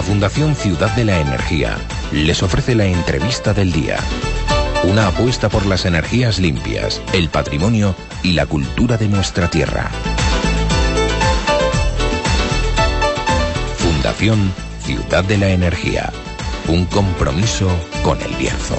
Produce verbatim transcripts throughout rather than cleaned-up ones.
Fundación Ciudad de la Energía les ofrece la entrevista del día. Una apuesta por las energías limpias, el patrimonio y la cultura de nuestra tierra. Fundación Ciudad de la Energía. Un compromiso con el Bierzo.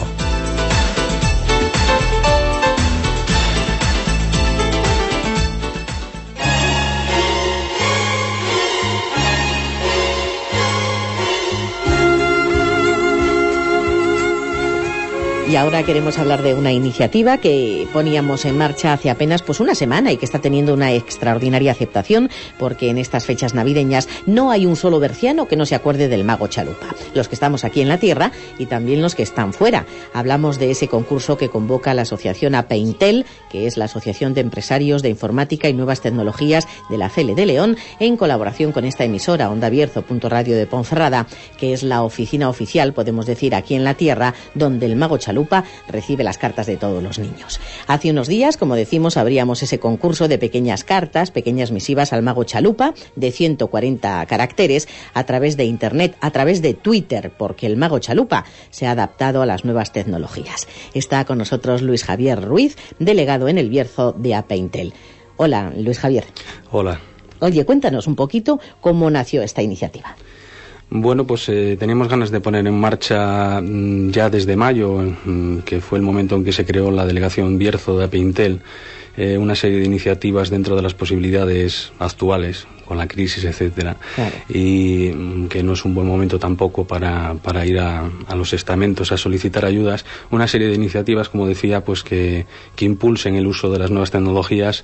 Y ahora queremos hablar de una iniciativa que poníamos en marcha hace apenas pues una semana y que está teniendo una extraordinaria aceptación, porque en estas fechas navideñas no hay un solo berciano que no se acuerde del Mago Chalupa. Los que estamos aquí en la tierra y también los que están fuera. Hablamos de ese concurso que convoca la asociación APEINTEL, que es la Asociación de Empresarios de Informática y Nuevas Tecnologías de la C L de León, en colaboración con esta emisora Onda Bierzo punto radio de Ponferrada, que es la oficina oficial, podemos decir, aquí en la tierra, donde el Mago Chalupa recibe las cartas de todos los niños. Hace unos días, como decimos, abríamos ese concurso de pequeñas cartas, pequeñas misivas al Mago Chalupa, de ciento cuarenta caracteres, a través de Internet, a través de Twitter, porque el Mago Chalupa se ha adaptado a las nuevas tecnologías. Está con nosotros Luis Javier Ruiz, delegado en el Bierzo de APEINTEL. Hola, Luis Javier. Hola. Oye, cuéntanos un poquito cómo nació esta iniciativa. Bueno, pues eh, teníamos ganas de poner en marcha mmm, ya desde mayo, mmm, que fue el momento en que se creó la delegación Bierzo de APEINTEL, eh, una serie de iniciativas dentro de las posibilidades actuales, con la crisis, etcétera, claro. Y mmm, que no es un buen momento tampoco para, para ir a, a los estamentos a solicitar ayudas. Una serie de iniciativas, como decía, pues que, que impulsen el uso de las nuevas tecnologías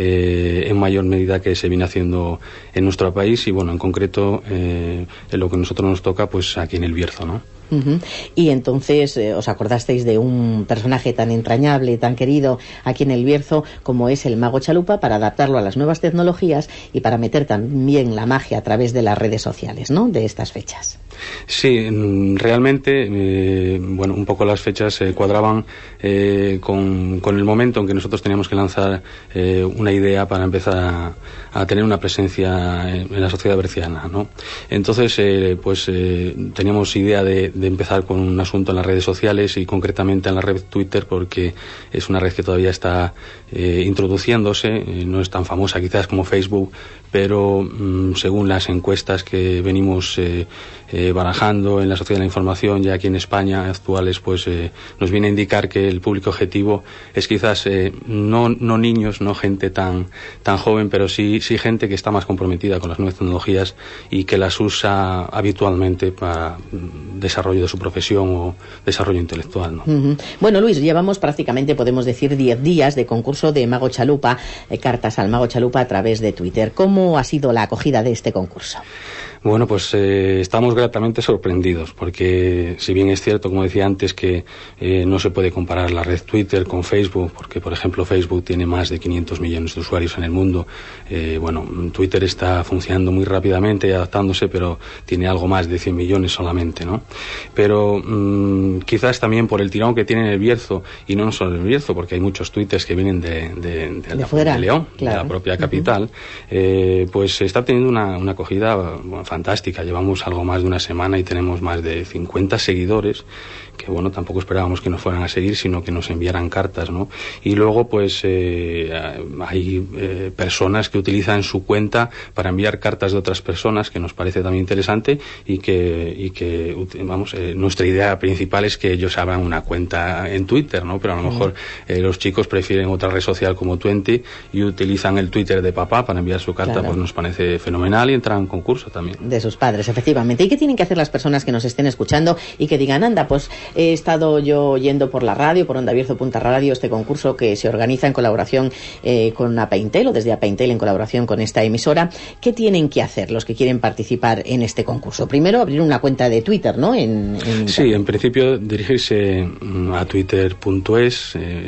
eh, en mayor medida que se viene haciendo en nuestro país y, bueno, en concreto eh, en lo que a nosotros nos toca, pues aquí en el Bierzo, ¿no? Uh-huh. Y entonces eh, os acordasteis de un personaje tan entrañable, tan querido aquí en el Bierzo como es el Mago Chalupa, para adaptarlo a las nuevas tecnologías y para meter también la magia a través de las redes sociales, ¿no?, de estas fechas. Sí, realmente, eh, bueno, un poco las fechas se eh, cuadraban eh, con, con el momento en que nosotros teníamos que lanzar eh, una idea para empezar a, a tener una presencia en, en la sociedad berciana, ¿no? Entonces, eh, pues eh, teníamos idea de, de empezar con un asunto en las redes sociales y concretamente en la red Twitter, porque es una red que todavía está eh, introduciéndose, eh, no es tan famosa quizás como Facebook, pero mmm, según las encuestas que venimos eh, eh, barajando en la Sociedad de la Información ya aquí en España actuales, pues eh, nos viene a indicar que el público objetivo es quizás eh, no, no niños, no gente tan, tan joven, pero sí, sí gente que está más comprometida con las nuevas tecnologías y que las usa habitualmente para mm, desarrollo de su profesión o desarrollo intelectual, ¿no? Uh-huh. Bueno, Luis, llevamos prácticamente, podemos decir, diez días de concurso de Mago Chalupa, eh, cartas al Mago Chalupa a través de Twitter. ¿Cómo ha sido la acogida de este concurso? Bueno, pues eh, estamos gratamente sorprendidos, porque si bien es cierto, como decía antes, que eh, no se puede comparar la red Twitter con Facebook, porque por ejemplo Facebook tiene más de quinientos millones de usuarios en el mundo, eh, bueno, Twitter está funcionando muy rápidamente y adaptándose, pero tiene algo más de cien millones solamente, ¿no? Pero mmm, quizás también por el tirón que tiene en el Bierzo, y no solo en el Bierzo, porque hay muchos twitters que vienen de, de, de, de, de, fuera, de León, claro, de la propia capital, uh-huh. eh, pues está teniendo una, una acogida, bueno, fantástica. Llevamos algo más de una semana y tenemos más de cincuenta seguidores, que bueno, tampoco esperábamos que nos fueran a seguir, sino que nos enviaran cartas, ¿no? Y luego pues eh, hay eh, personas que utilizan su cuenta para enviar cartas de otras personas, que nos parece también interesante, y que, y que vamos, eh, nuestra idea principal es que ellos abran una cuenta en Twitter, ¿no? Pero a lo mejor eh, los chicos prefieren otra red social como Twenty y utilizan el Twitter de papá para enviar su carta, claro. Pues nos parece fenomenal y entrar en concurso también. De sus padres, efectivamente. ¿Y qué tienen que hacer las personas que nos estén escuchando y que digan, anda, pues he estado yo oyendo por la radio, por Onda Bierzo punto radio, este concurso que se organiza en colaboración eh, con APEINTEL, o desde APEINTEL en colaboración con esta emisora? ¿Qué tienen que hacer los que quieren participar en este concurso? Primero, abrir una cuenta de Twitter, ¿no? En, en sí, en principio dirigirse a twitter punto es, eh,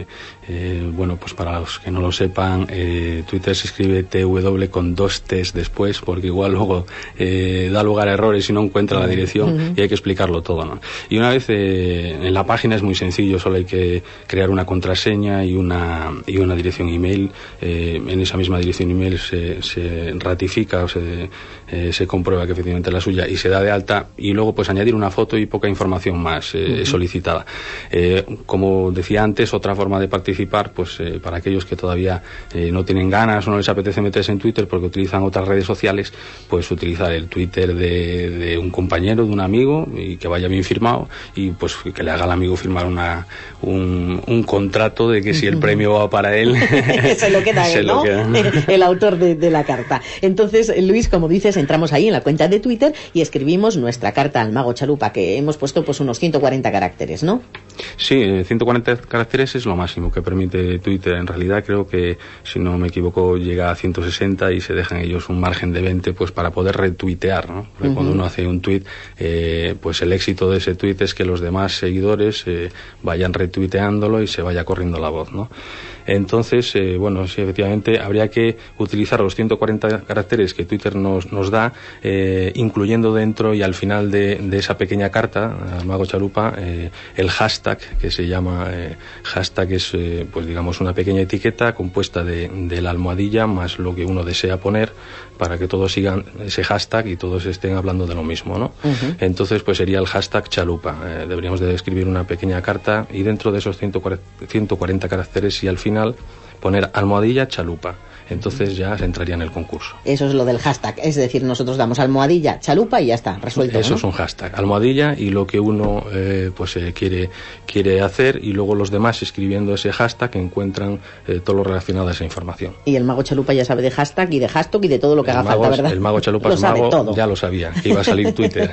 Eh, bueno, pues para los que no lo sepan, eh, Twitter se escribe T W con dos T's después, porque igual luego eh, da lugar a errores y no encuentra la dirección, uh-huh. y hay que explicarlo todo, ¿no? Y una vez eh, en la página es muy sencillo, solo hay que crear una contraseña y una y una dirección email. Eh, en esa misma dirección email se, se ratifica o se, eh, se comprueba que efectivamente es la suya y se da de alta, y luego pues añadir una foto y poca información más eh, uh-huh. solicitada. Eh, como decía antes, otra forma de participar pues eh, para aquellos que todavía eh, no tienen ganas o no les apetece meterse en Twitter porque utilizan otras redes sociales, pues utilizar el Twitter de, de un compañero, de un amigo, y que vaya bien firmado, y pues que le haga al amigo firmar una un, un contrato de que si el premio va para él se lo queda él, ¿no? Queda. El autor de, de la carta. Entonces, Luis, como dices, entramos ahí en la cuenta de Twitter y escribimos nuestra carta al Mago Chalupa, que hemos puesto pues unos ciento cuarenta caracteres, ¿no? Sí, ciento cuarenta caracteres es lo máximo que permite Twitter. En realidad creo que, si no me equivoco, llega a ciento sesenta y se dejan ellos un margen de veinte pues para poder retuitear, ¿no? Porque uh-huh. cuando uno hace un tweet, eh, pues el éxito de ese tweet es que los demás seguidores eh, vayan retuiteándolo y se vaya corriendo la voz, ¿no? Entonces, eh, bueno, sí, efectivamente habría que utilizar los ciento cuarenta caracteres que Twitter nos, nos da, eh, incluyendo dentro y al final de, de esa pequeña carta al Mago Chalupa eh, el hashtag, que se llama eh, hashtag es eh, pues digamos una pequeña etiqueta compuesta de, de la almohadilla más lo que uno desea poner, para que todos sigan ese hashtag y todos estén hablando de lo mismo, ¿no? Uh-huh. Entonces pues sería el hashtag Chalupa. Eh, deberíamos de escribir una pequeña carta y dentro de esos ciento cuarenta caracteres y al final poner almohadilla Chalupa. Entonces ya se entraría en el concurso. Eso es lo del hashtag, es decir, nosotros damos almohadilla Chalupa y ya está, resuelto, Eso, ¿no? Es un hashtag, almohadilla y lo que uno eh, pues eh, quiere quiere hacer, y luego los demás escribiendo ese hashtag encuentran eh, todo lo relacionado a esa información. Y el Mago Chalupa ya sabe de hashtag y de hashtag y de todo lo que el haga mago, falta, ¿verdad? El Mago Chalupa lo es sabe mago, todo. Ya lo sabía, que iba a salir Twitter.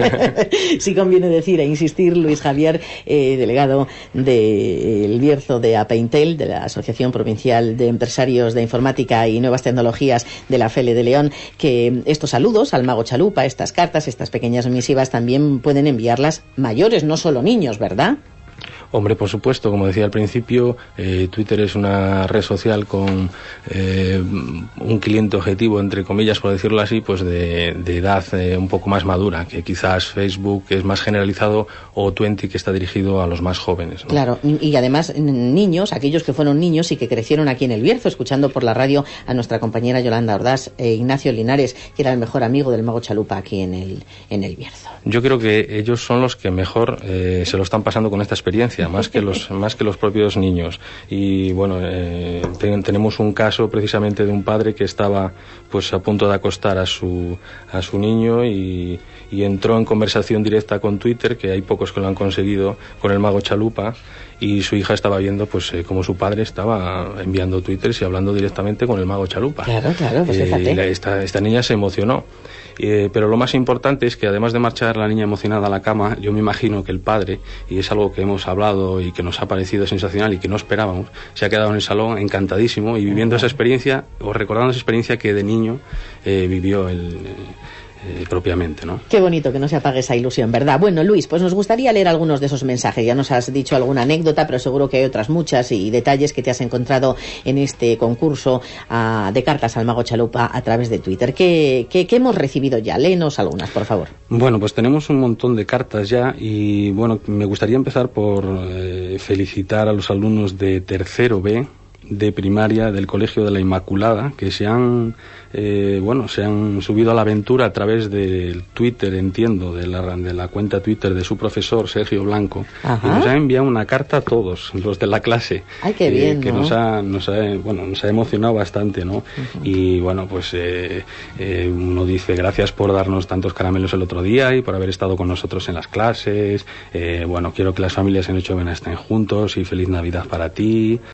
Sí conviene decir e insistir, Luis Javier, eh, delegado del de Bierzo de APEINTEL, de la Asociación Provincial de Empresarios de Informática y Nuevas Tecnologías de la F L de León, que estos saludos al Mago Chalupa, estas cartas, estas pequeñas misivas, también pueden enviarlas mayores, no solo niños, ¿verdad? Hombre, por supuesto, como decía al principio, eh, Twitter es una red social con eh, un cliente objetivo, entre comillas, por decirlo así, pues de, de edad eh, un poco más madura, que quizás Facebook es más generalizado, o veinte que está dirigido a los más jóvenes, ¿no? Claro, y además niños, aquellos que fueron niños y que crecieron aquí en el Bierzo, escuchando por la radio a nuestra compañera Yolanda Ordaz e Ignacio Linares, que era el mejor amigo del Mago Chalupa aquí en el, en el Bierzo. Yo creo que ellos son los que mejor eh, se lo están pasando con esta experiencia, más que los más que los propios niños. Y bueno, eh, ten, tenemos un caso precisamente de un padre que estaba pues a punto de acostar a su a su niño y, y entró en conversación directa con Twitter, que hay pocos que lo han conseguido, con el Mago Chalupa, y su hija estaba viendo pues eh, como su padre estaba enviando twitters y hablando directamente con el Mago Chalupa. Claro, claro, pues fíjate. Eh, esta, esta niña se emocionó. Eh, pero lo más importante es que, además de marchar la niña emocionada a la cama, yo me imagino que el padre, y es algo que hemos hablado y que nos ha parecido sensacional y que no esperábamos, se ha quedado en el salón encantadísimo y viviendo esa experiencia, o recordando esa experiencia que de niño eh, vivió el... Eh, propiamente, ¿no? Qué bonito que no se apague esa ilusión, ¿verdad? Bueno, Luis, pues nos gustaría leer algunos de esos mensajes. Ya nos has dicho alguna anécdota, pero seguro que hay otras muchas y detalles que te has encontrado en este concurso uh, de cartas al Mago Chalupa a través de Twitter. ¿Qué, qué, qué hemos recibido ya? Léenos algunas, por favor. Bueno, pues tenemos un montón de cartas ya y, bueno, me gustaría empezar por eh, felicitar a los alumnos de tercero B de primaria del Colegio de la Inmaculada, que se han eh, bueno se han subido a la aventura a través del Twitter, entiendo, de la, de la cuenta Twitter de su profesor Sergio Blanco. Ajá. Y nos ha enviado una carta a todos los de la clase. Ay, qué bien, eh, que ¿no? nos ha nos ha bueno nos ha emocionado bastante, ¿no? Uh-huh. Y bueno, pues eh, eh, uno dice: gracias por darnos tantos caramelos el otro día y por haber estado con nosotros en las clases. Eh, bueno, quiero que las familias en Nochebuena estén juntos y feliz Navidad para ti.